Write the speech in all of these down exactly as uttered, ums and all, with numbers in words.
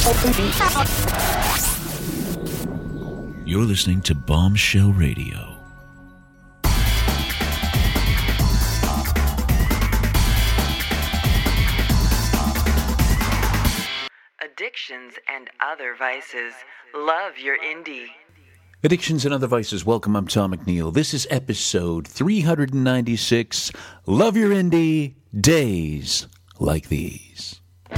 You're listening to Bombshell Radio. Addictions and other vices. Love your indie. Addictions and Other Vices. Welcome, I'm Tom McNeil. This is episode three ninety-six. Love your indie. Days like these.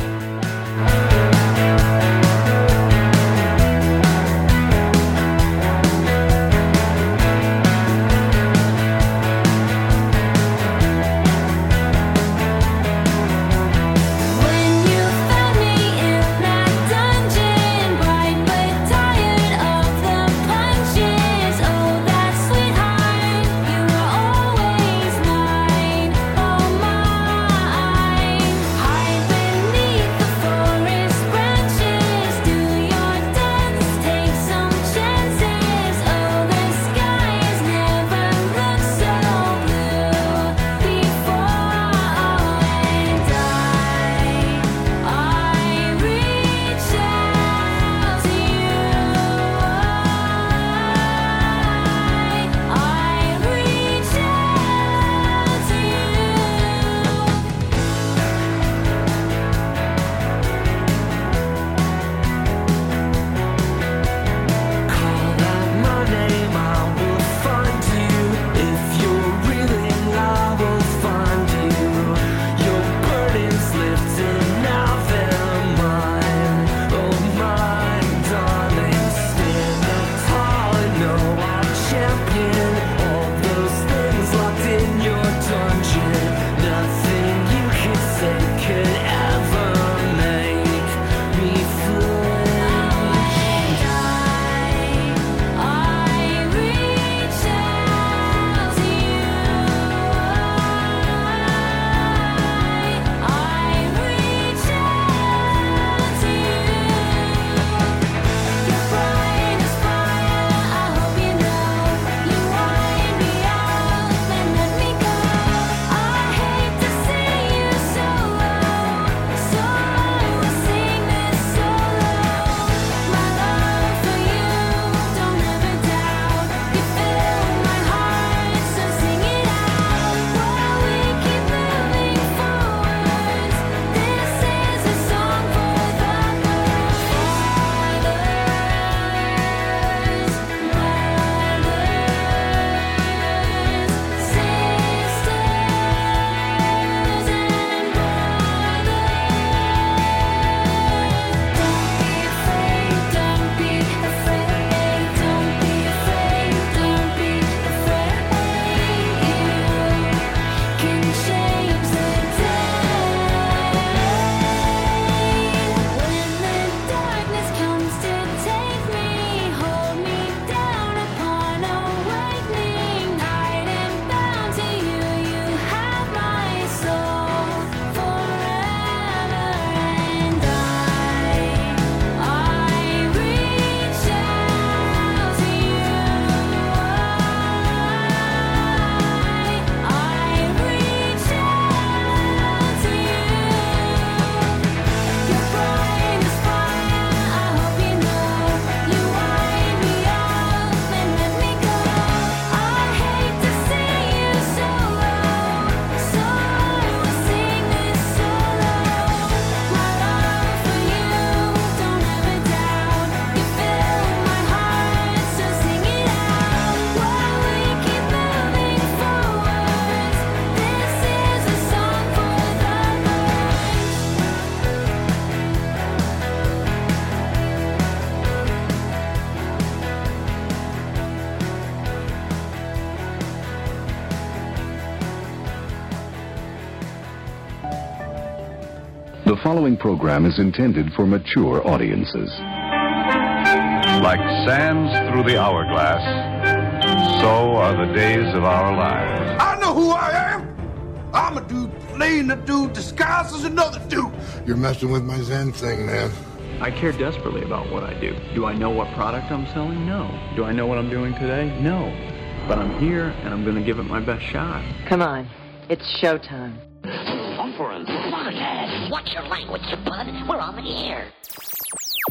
The following program is intended for mature audiences. Like sands through the hourglass, so are the days of our lives. I know who I am. I'm a dude playing a dude disguised as another dude. You're messing with my Zen thing, man. I care desperately about what I do. Do I know what product I'm selling? No. Do I know what I'm doing today? No. But I'm here, and I'm going to give it my best shot. Come on. It's showtime. Conference. Podcast. Watch your language, bud. We're on the air.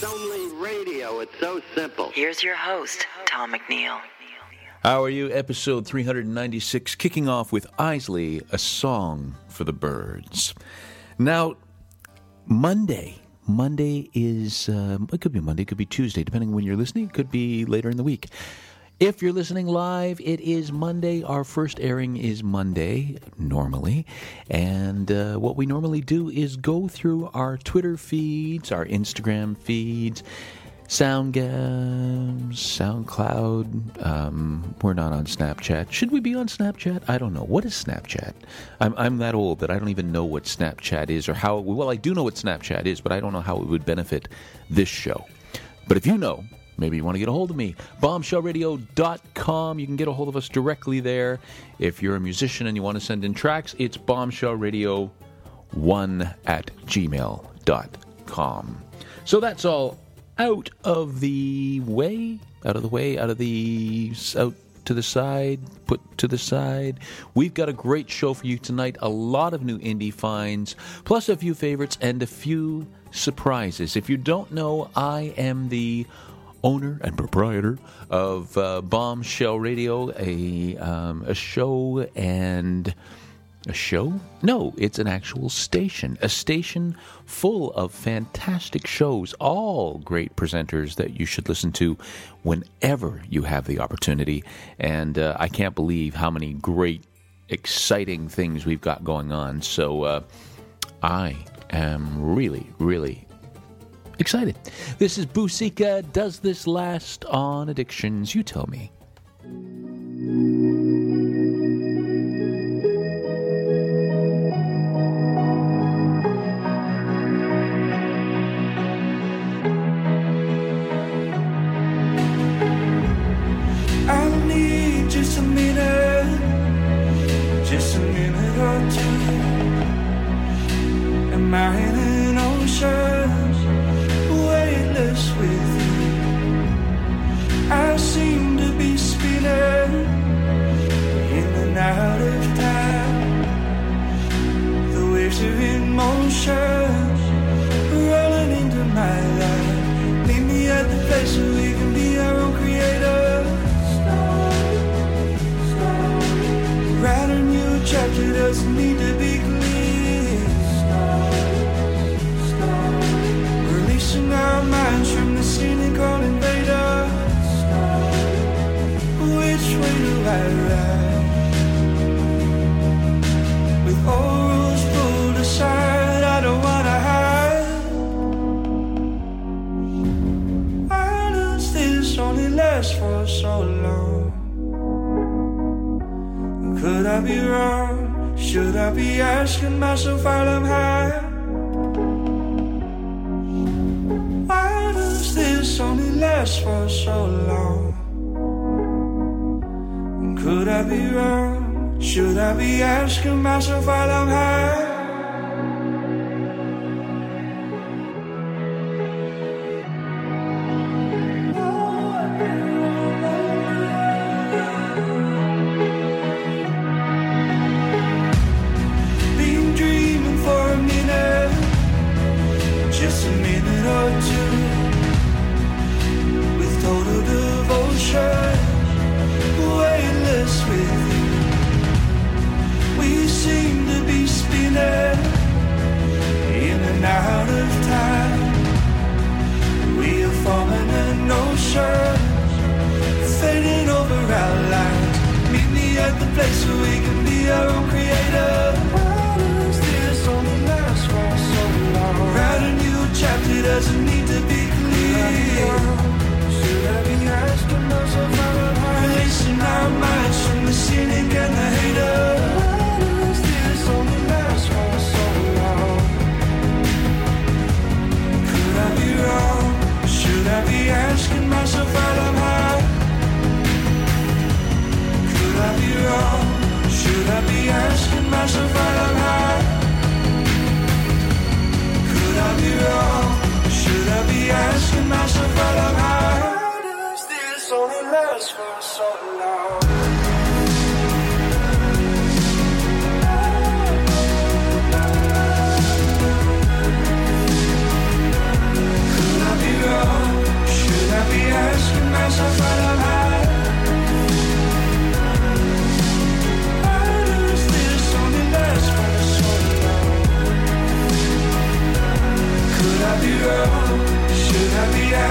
only radio. It's so simple. Here's your host, Tom McNeil. How are you? Episode three ninety-six, kicking off with Isley, A Song for the Birds. Now, Monday. Monday is, uh, it could be Monday, it could be Tuesday, depending on when you're listening. It could be later in the week. If you're listening live, it is Monday. Our first airing is Monday, normally. And uh, what we normally do is go through our Twitter feeds, our Instagram feeds, SoundGams, SoundCloud. Um, we're not on Snapchat. Should we be on Snapchat? I don't know. What is Snapchat? I'm I'm that old that I don't even know what Snapchat is or how. Well, I do know what Snapchat is, but I don't know how it would benefit this show. But if you know, maybe you want to get a hold of me. bombshell radio dot com. You can get a hold of us directly there. If you're a musician and you want to send in tracks, it's bombshell radio one at gmail dot com. So that's all out of the way, out of the way, out of the, out to the side, put to the side. We've got a great show for you tonight. A lot of new indie finds, plus a few favorites and a few surprises. If you don't know, I am the owner and proprietor of uh, Bombshell Radio, a um, a show and a show? No, it's an actual station. A station full of fantastic shows, all great presenters that you should listen to whenever you have the opportunity. And uh, I can't believe how many great, exciting things we've got going on. So uh, I am really, really excited. This is Busika. Does this last on Addictions? You tell me. Should I be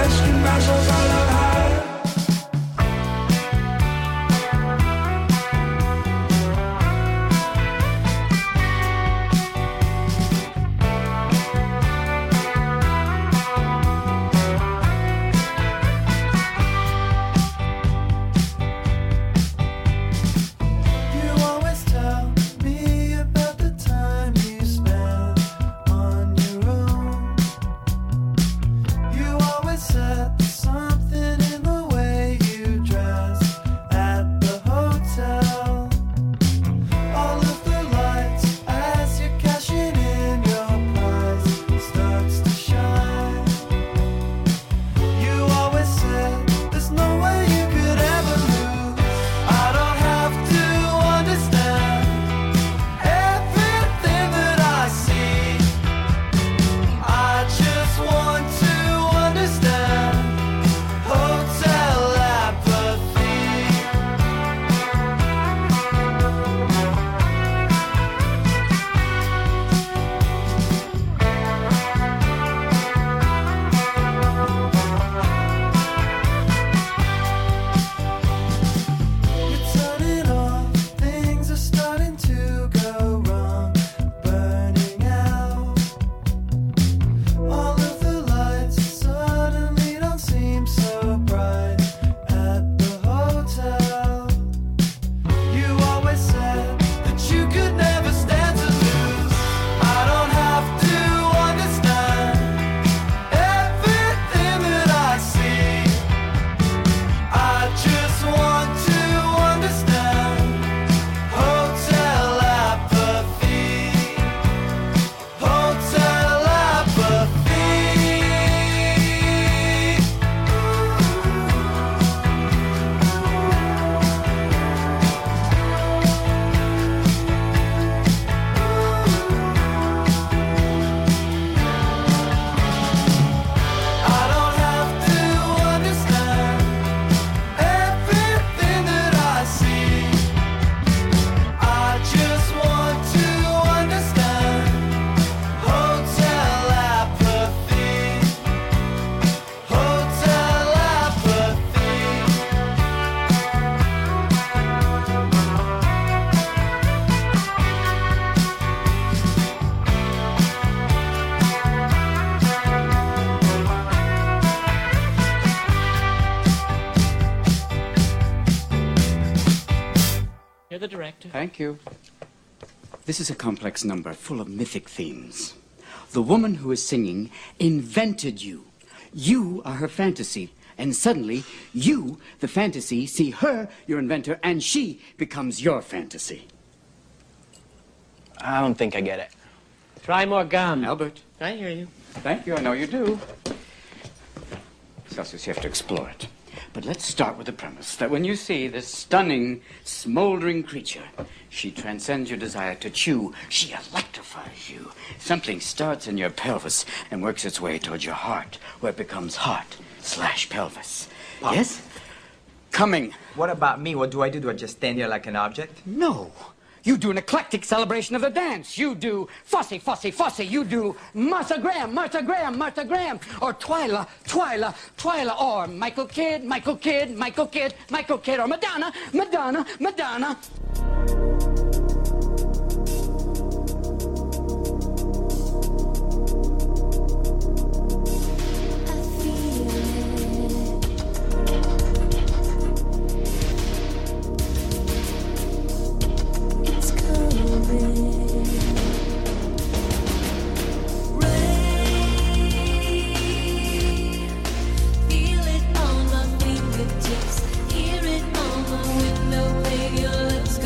ice cream man goes all out high. You're the director. Thank you. This is a complex number full of mythic themes. The woman who is singing invented you. You are her fantasy. And suddenly, you, the fantasy, see her, your inventor, and she becomes your fantasy. I don't think I get it. Try more gum. Albert. I hear you. Thank you, I know you do. Celsius, you have to explore it. But let's start with the premise that when you see this stunning, smoldering creature, she transcends your desire to chew. She electrifies you. Something starts in your pelvis and works its way towards your heart, where it becomes heart slash pelvis. Pop. Yes? Coming. What about me? What do I do? Do I just stand there like an object? No. You do an eclectic celebration of the dance. You do Fussy, Fussy, Fussy. You do Martha Graham, Martha Graham, Martha Graham. Or Twyla, Twyla, Twyla. Or Michael Kidd, Michael Kidd, Michael Kidd, Michael Kidd. Or Madonna, Madonna, Madonna. Hear it on my window, lay your lips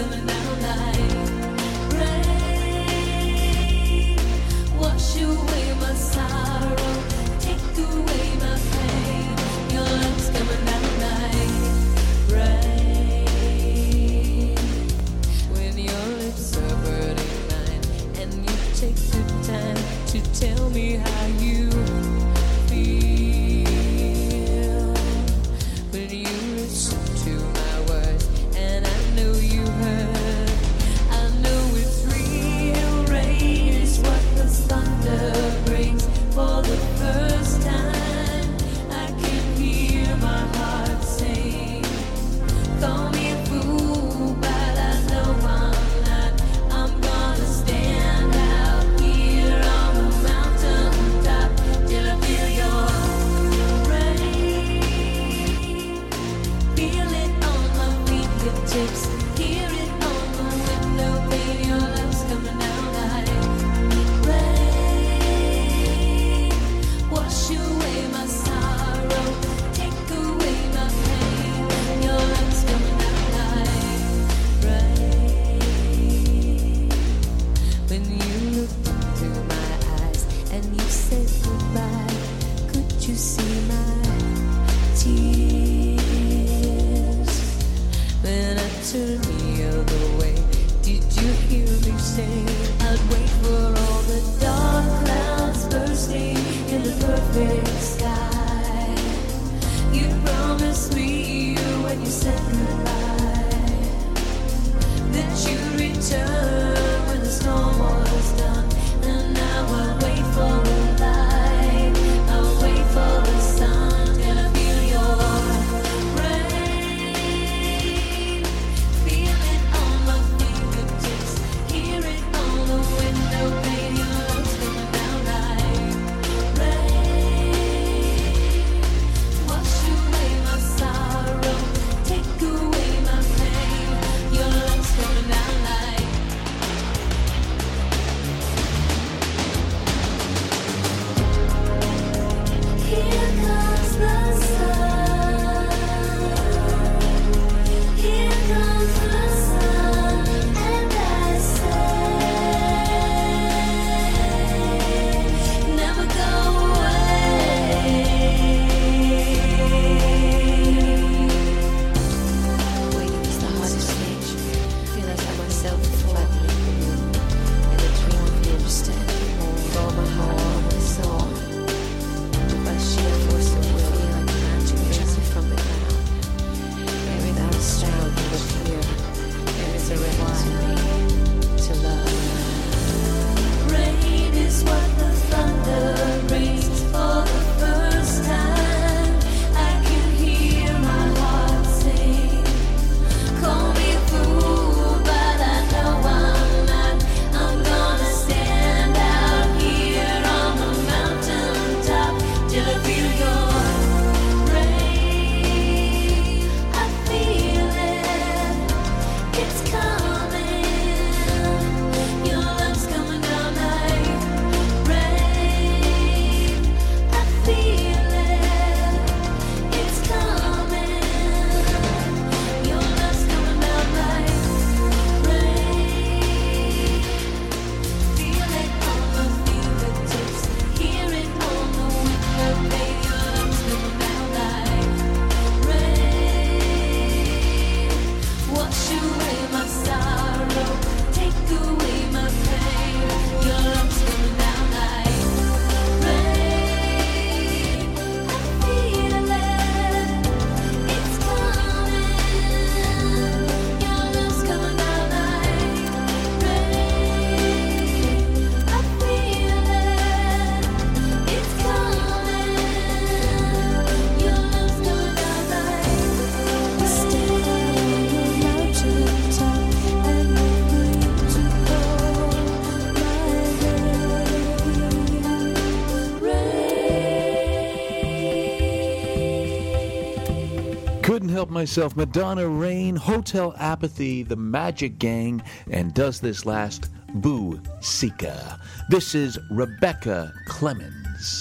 Couldn't help myself. Madonna Rain, Hotel Apathy, The Magic Gang, and does this last, Boo Sika. This is Rebecca Clemens.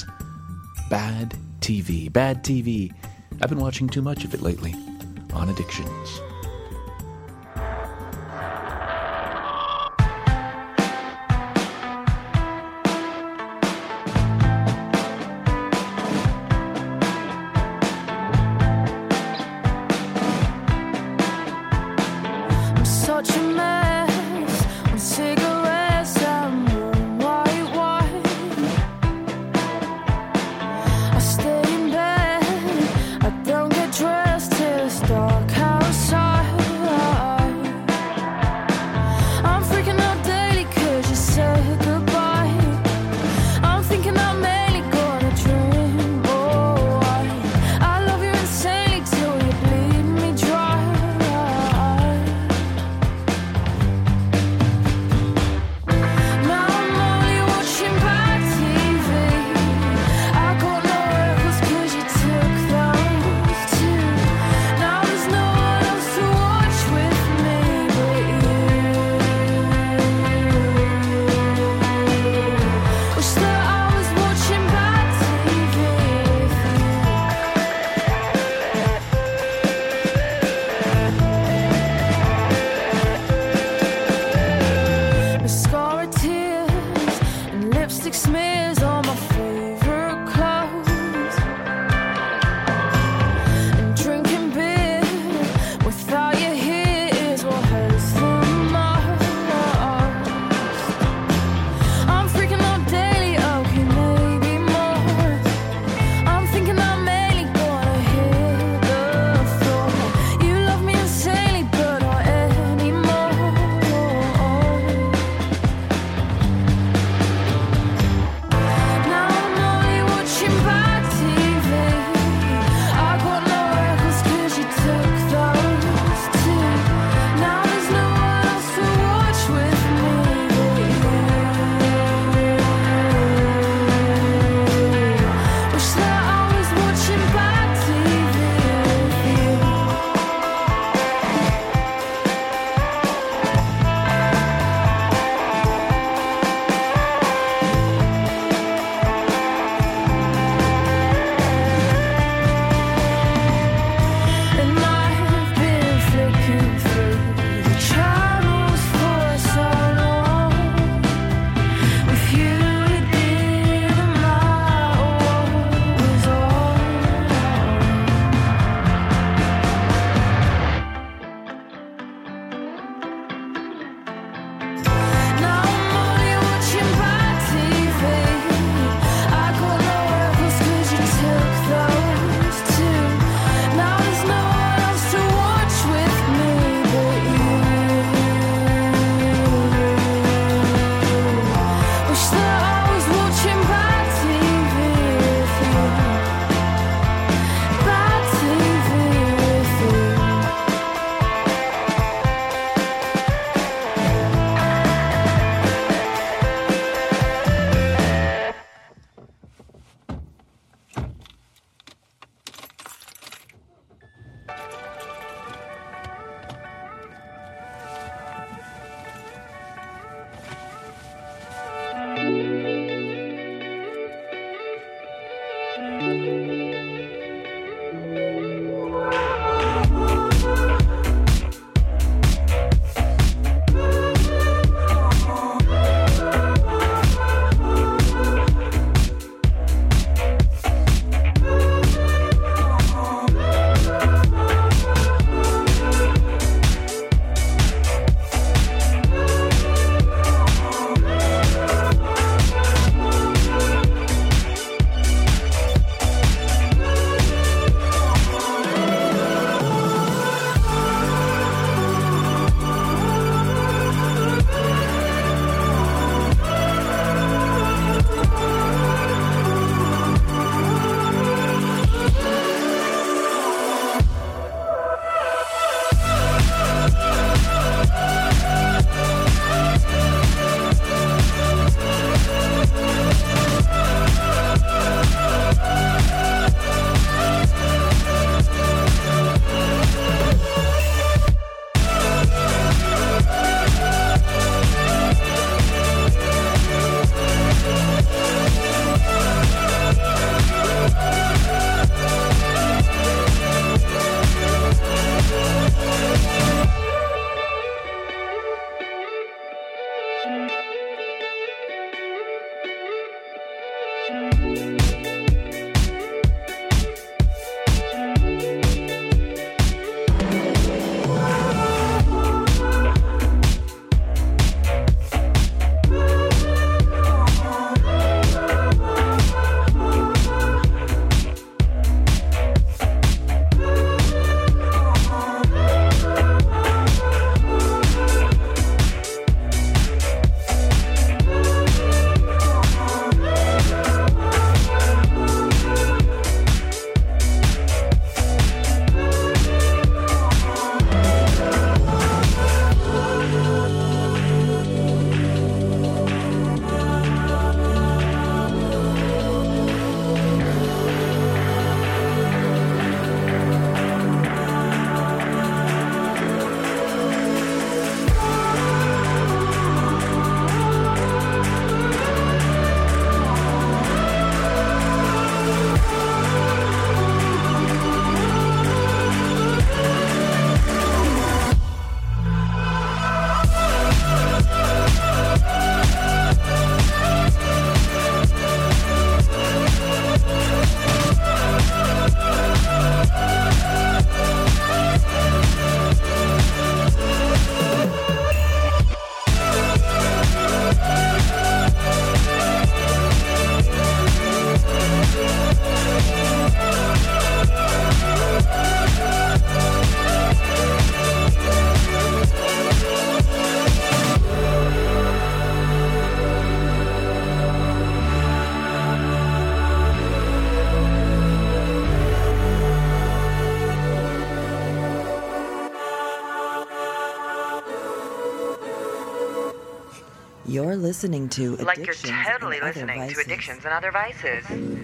Bad T V. Bad T V. I've been watching too much of it lately on Addictions. Dressed to stalk outside. You're listening to Addictions Like you're totally and Other listening Vices. to Addictions and Other Vices.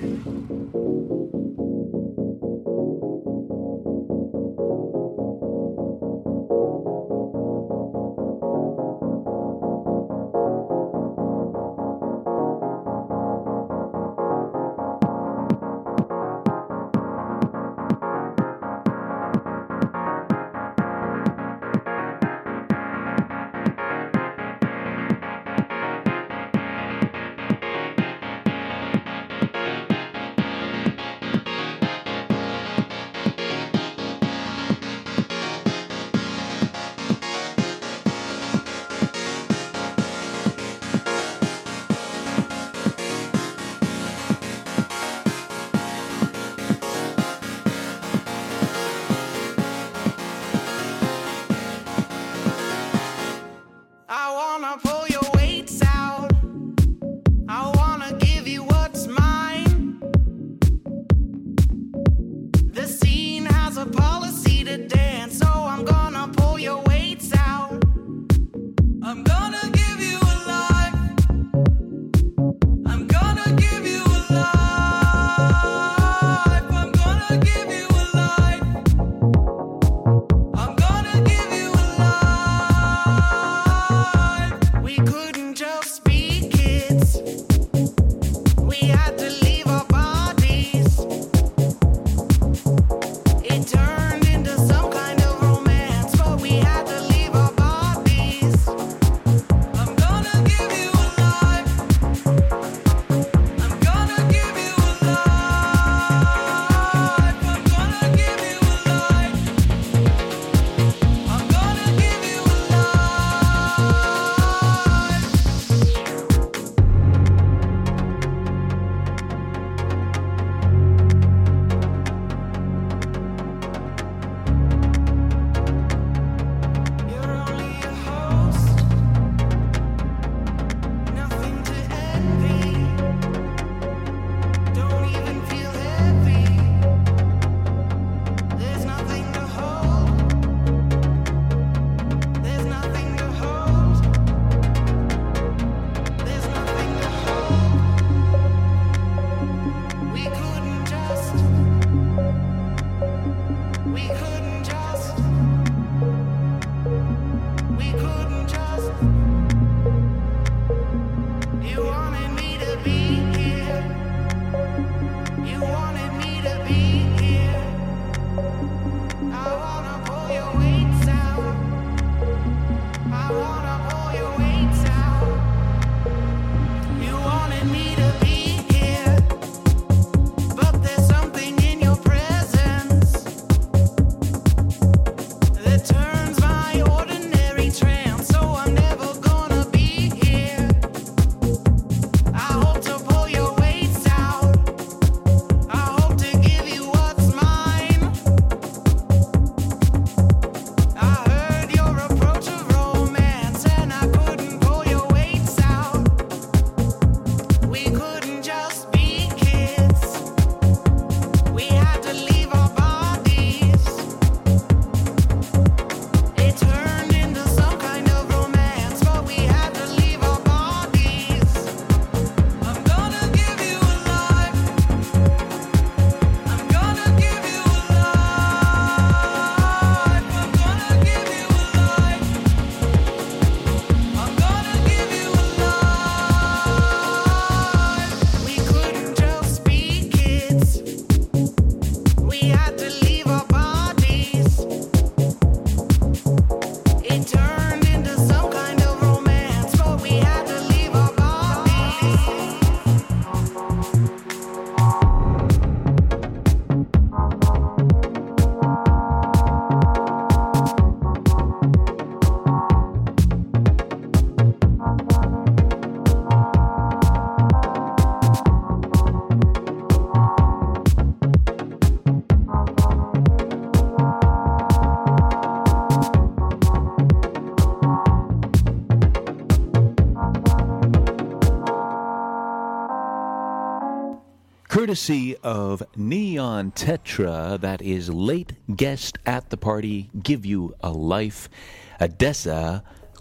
Courtesy of Neon Tetra, that is Late Guest at the Party, Give You a Life. Odessa,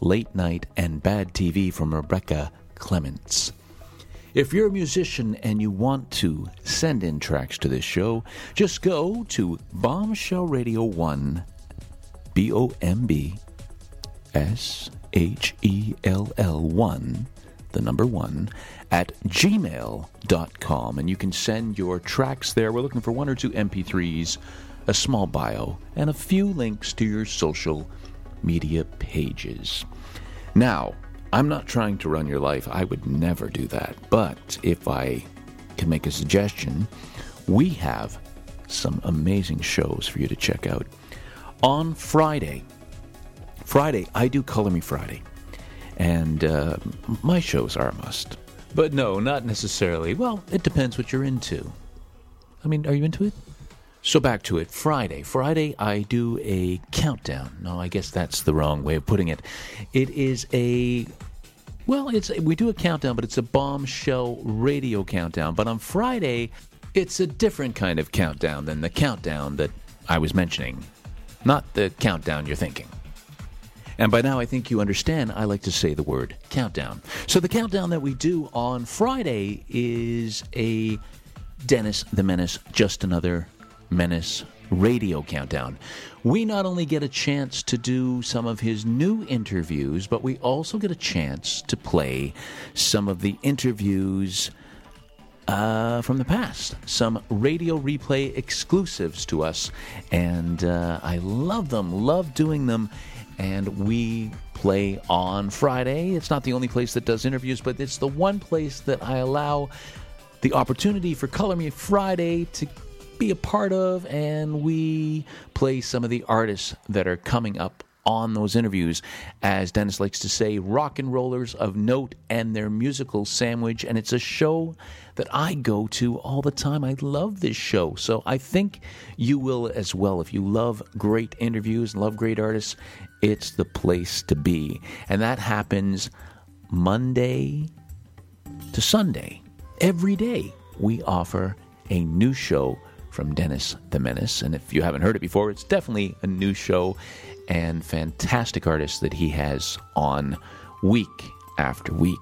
Late Night and Bad T V from Rebecca Clements. If you're a musician and you want to send in tracks to this show, just go to Bombshell Radio one, B O M B S H E L L one, the number one, at gmail dot com, and you can send your tracks there. We're looking for one or two M P threes, a small bio, and a few links to your social media pages. Now, I'm not trying to run your life. I would never do that. But if I can make a suggestion, we have some amazing shows for you to check out. On Friday, Friday, I do Color Me Friday. And uh, my shows are a must. But no, not necessarily. Well, it depends what you're into. I mean, are you into it? So back to it. Friday. Friday, I do a countdown. No, I guess that's the wrong way of putting it. It is a... Well, it's we do a countdown, but it's a Bombshell Radio countdown. But on Friday, it's a different kind of countdown than the countdown that I was mentioning. Not the countdown you're thinking. And by now, I think you understand I like to say the word countdown. So the countdown that we do on Friday is a Dennis the Menace, Just Another Menace radio countdown. We not only get a chance to do some of his new interviews, but we also get a chance to play some of the interviews uh, from the past. Some radio replay exclusives to us. And uh, I love them, love doing them. And we play on Friday. It's not the only place that does interviews, but it's the one place that I allow the opportunity for Color Me Friday to be a part of, and we play some of the artists that are coming up on those interviews. As Dennis likes to say, rock and rollers of note and their musical sandwich, and it's a show that I go to all the time. I love this show, so I think you will as well. If you love great interviews and love great artists, it's the place to be. And that happens Monday to Sunday. Every day we offer a new show from Dennis the Menace. And if you haven't heard it before, it's definitely a new show and fantastic artists that he has on week after week.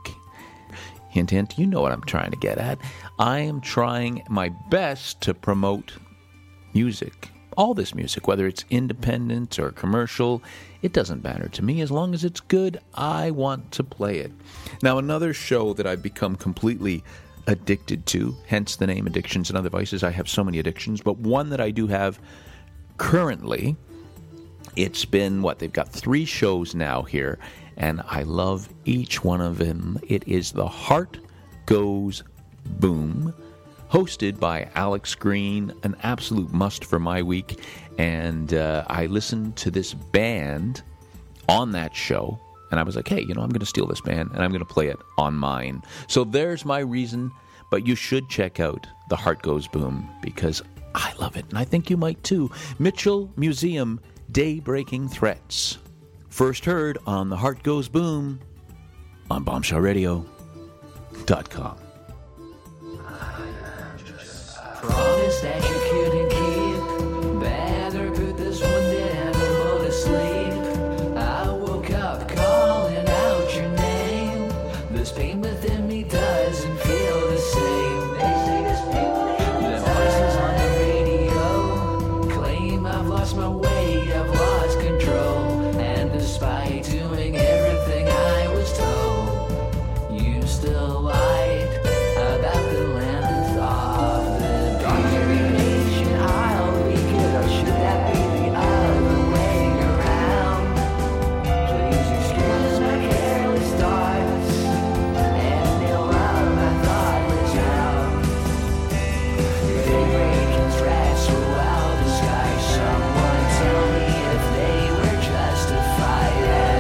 Hint, hint, you know what I'm trying to get at. I am trying my best to promote music. All this music, whether it's independent or commercial, it doesn't matter to me. As long as it's good, I want to play it. Now, another show that I've become completely addicted to, hence the name Addictions and Other Vices. I have so many addictions, but one that I do have currently, it's been, what, they've got three shows now here, and I love each one of them. It is The Heart Goes Boom, hosted by Alex Green, an absolute must for my week, and uh, I listened to this band on that show, and I was like, hey, you know, I'm going to steal this band, and I'm going to play it on mine. So there's my reason, but you should check out The Heart Goes Boom, because I love it, and I think you might too. Mitchell Museum, Day-Breaking Threats. First heard on The Heart Goes Boom on bombshell radio dot com. Promise that you couldn't keep. Better put this one down and go to sleep. I woke up calling out your name. This pain within me doesn't feel the same. The voices on the radio claim I've lost my way, I've lost control. And despite doing everything I was told, you still lied about the length of the documentation. I'll be good, or should that be the other way around? Please excuse my careless thoughts and the love I thought was out. They breaking threats throughout the sky. Someone tell me if they were justified.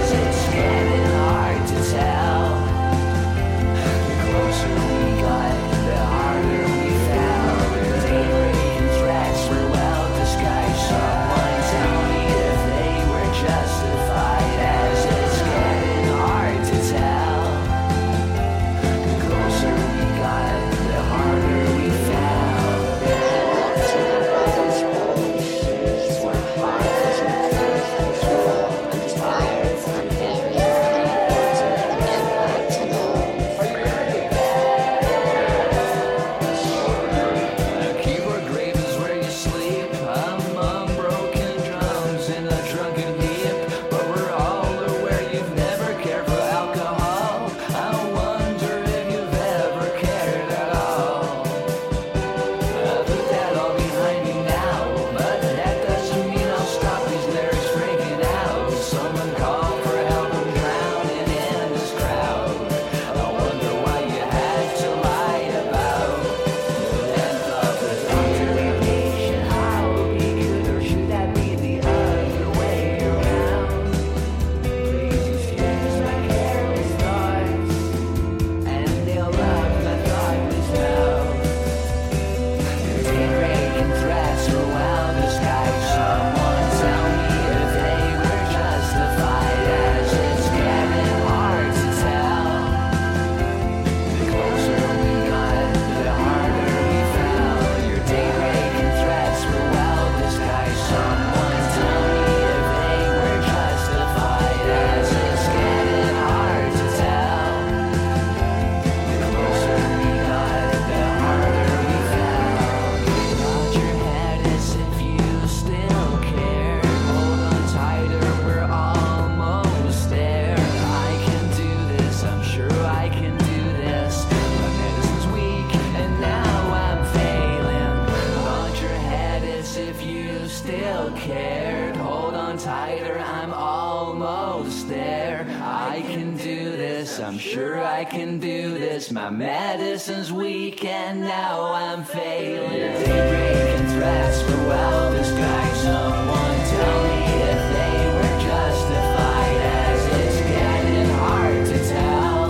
you still cared. Hold on tighter, I'm almost there. I can do this, I'm sure I can do this. My medicine's weak and now I'm failing. Daybreaking threats were well disguised. Someone tell me if they were justified, as it's getting hard to tell.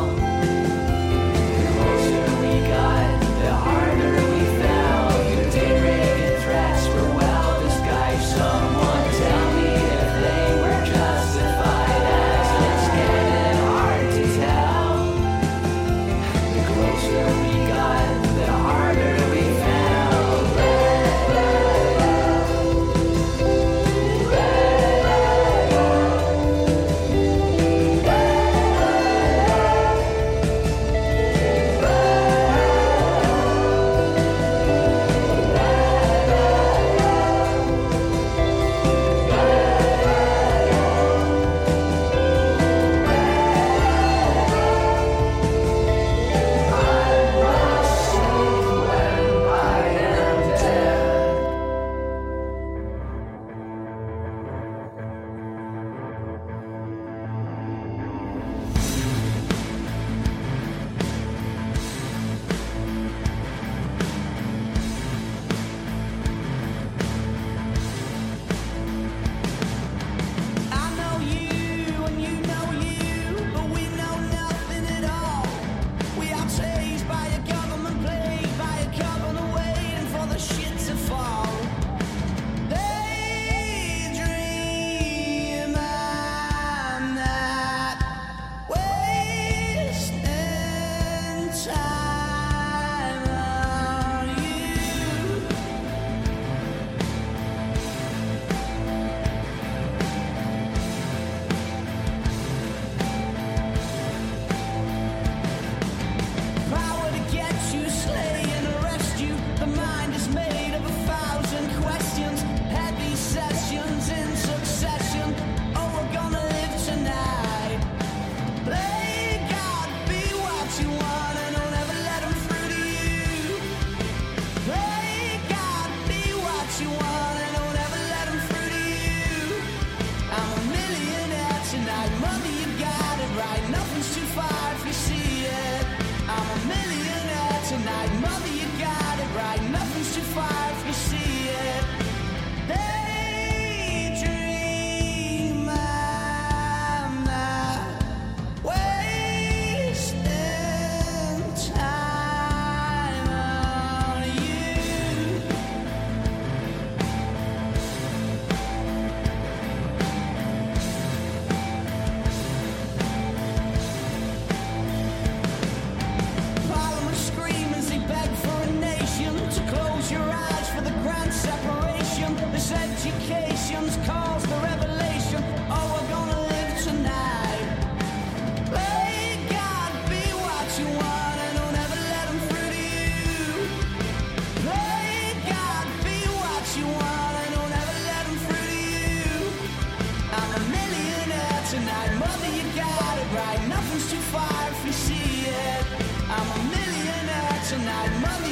The closer we got, the harder we fell. Your daybreaking threats were well disguised. Someone tell me if they were justified, as it's getting hard to tell. The closer we got, the harder we fell.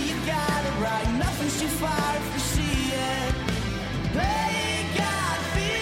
Nothing's too far if you see it. Play God, be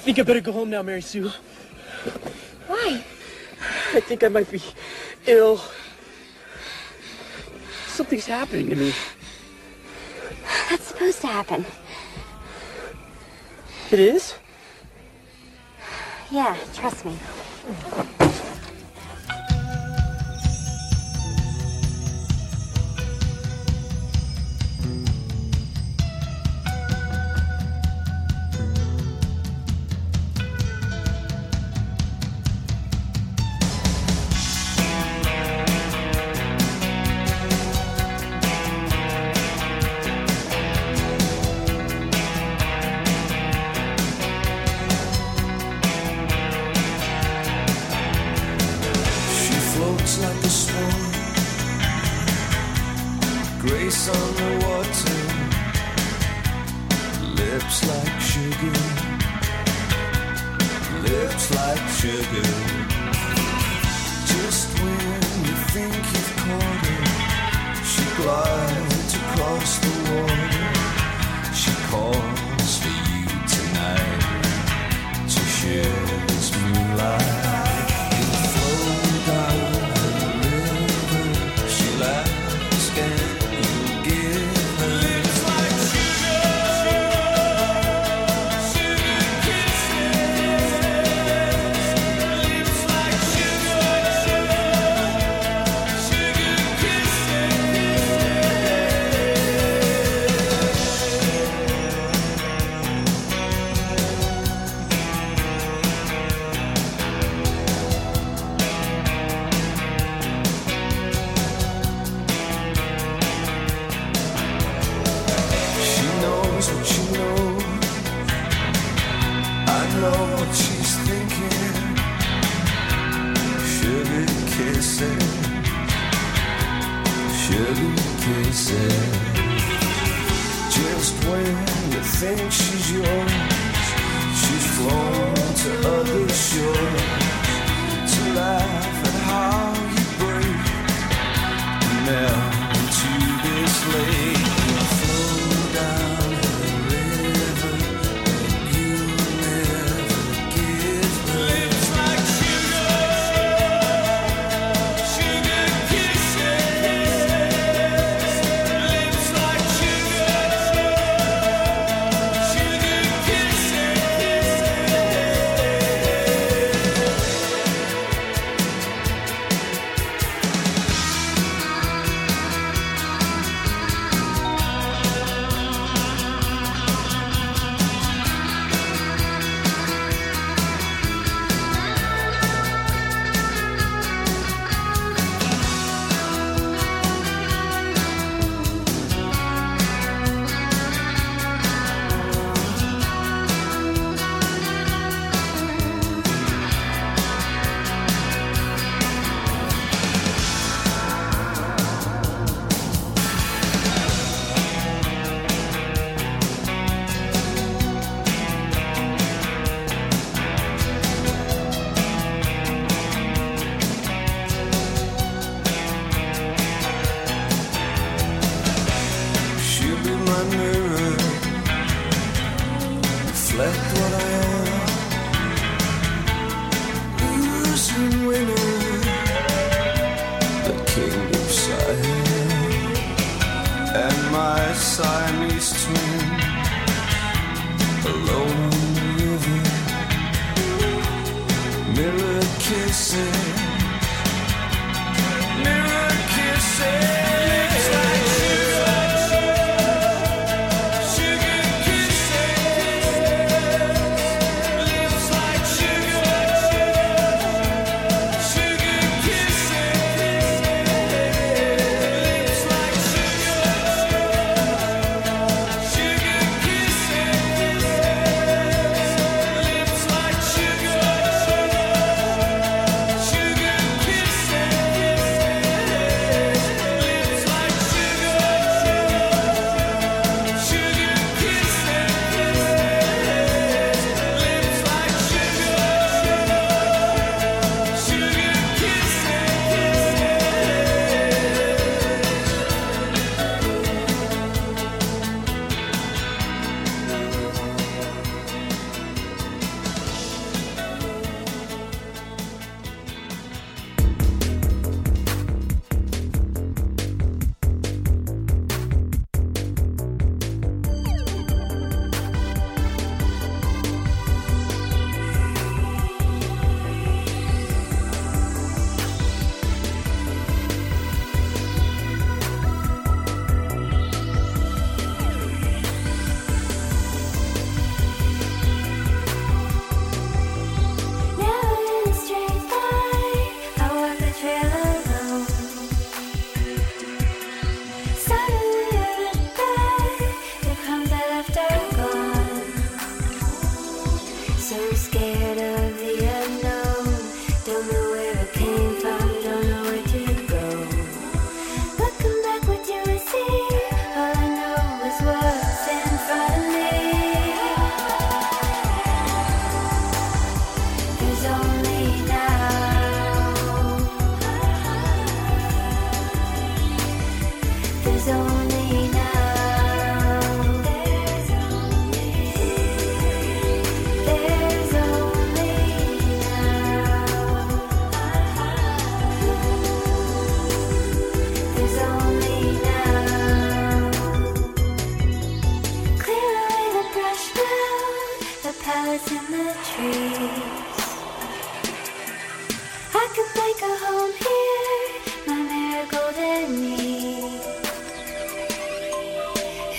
think I better go home now, Mary Sue. Why? I think I might be ill. Something's happening to me. That's supposed to happen. It is? Yeah, trust me. Grace on the water, lips like sugar, lips like sugar. Just when you think you've caught her, she glides across the water. She calls for you tonight to share this moonlight. You flow down the river, she laughs and sugar.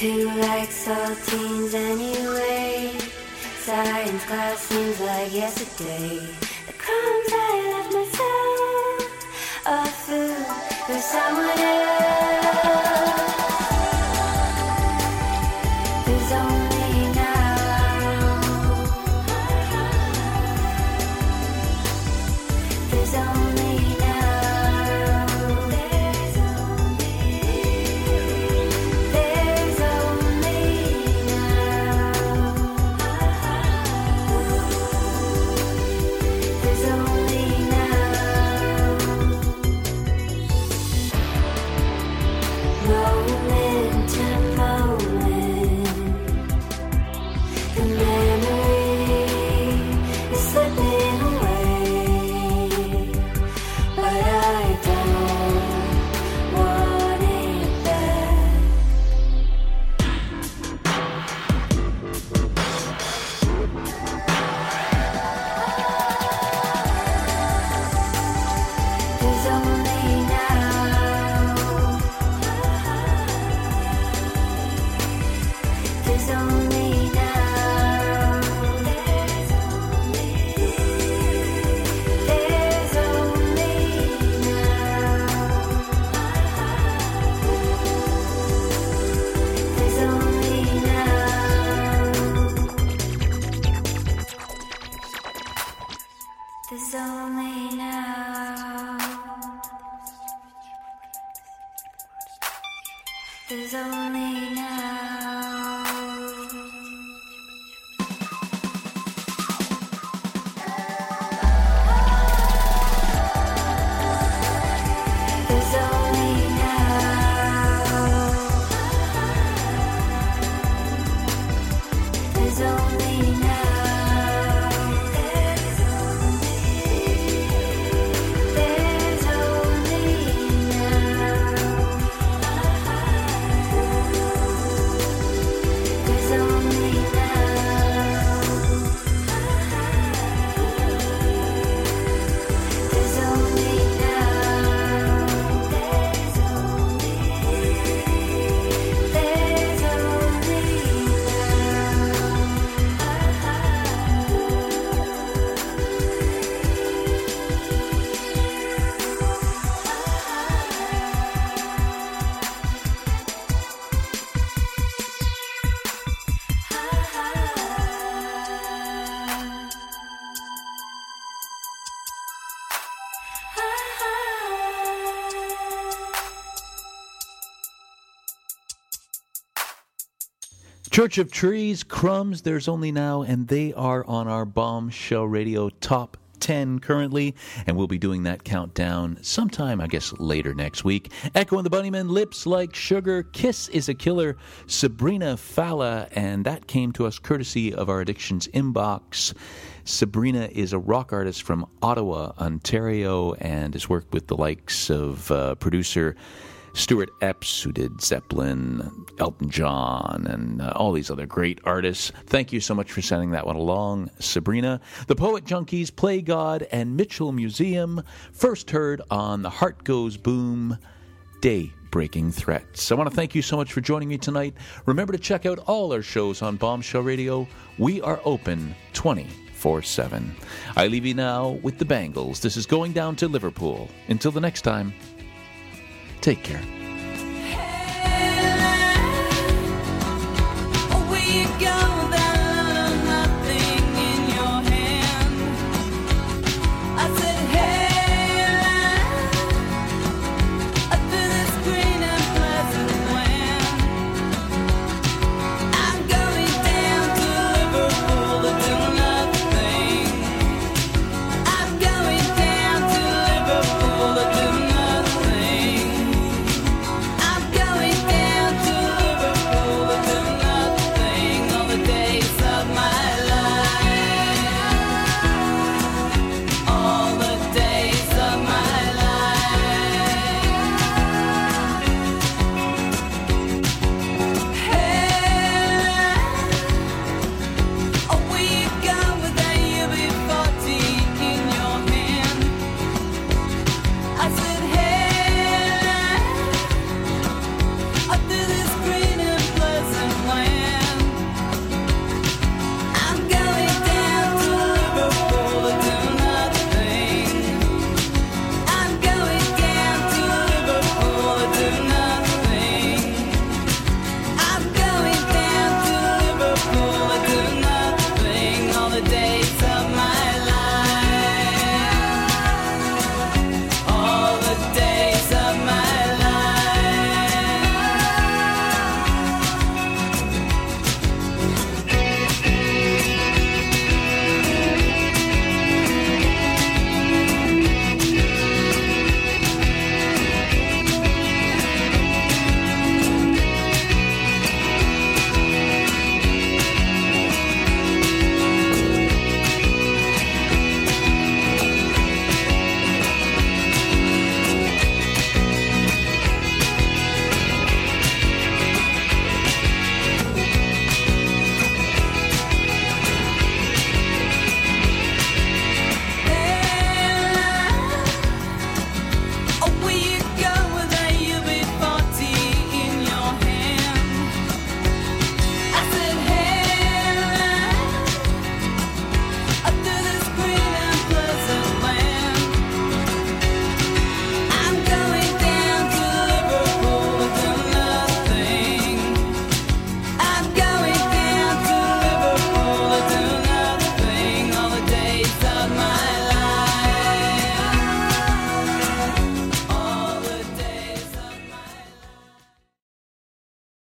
Who likes saltines anyway? Science class seems like yesterday. The crumbs I left myself are food for someone else. There's only now. There's only now. There's only. There's only now. There's only now. Moment to moment, the memory is slipping away, but I don't want it back. There's only now. There's only now. There's only. There's only now. There's only now. There's only now. There's only now. There's only now. There's only now. There's only. There's only now. There's only now. There's only now. There's only. There's Church of Trees, Crumbs, There's Only Now, and they are on our Bombshell Radio Top ten currently, and we'll be doing that countdown sometime, I guess, later next week. Echo and the Bunnymen, Lips Like Sugar, Kiss is a Killer, Sabrina Falla, and that came to us courtesy of our Addictions inbox. Sabrina is a rock artist from Ottawa, Ontario, and has worked with the likes of uh, producer Stuart Epps, who did Zeppelin, Elton John, and uh, all these other great artists. Thank you so much for sending that one along, Sabrina. The Poet Junkies, Play God, and Mitchell Museum, first heard on The Heart Goes Boom, Day-Breaking Threats. I want to thank you so much for joining me tonight. Remember to check out all our shows on Bombshell Radio. We are open twenty-four seven. I leave you now with the Bangles. This is Going Down to Liverpool. Until the next time, take care. Where you go,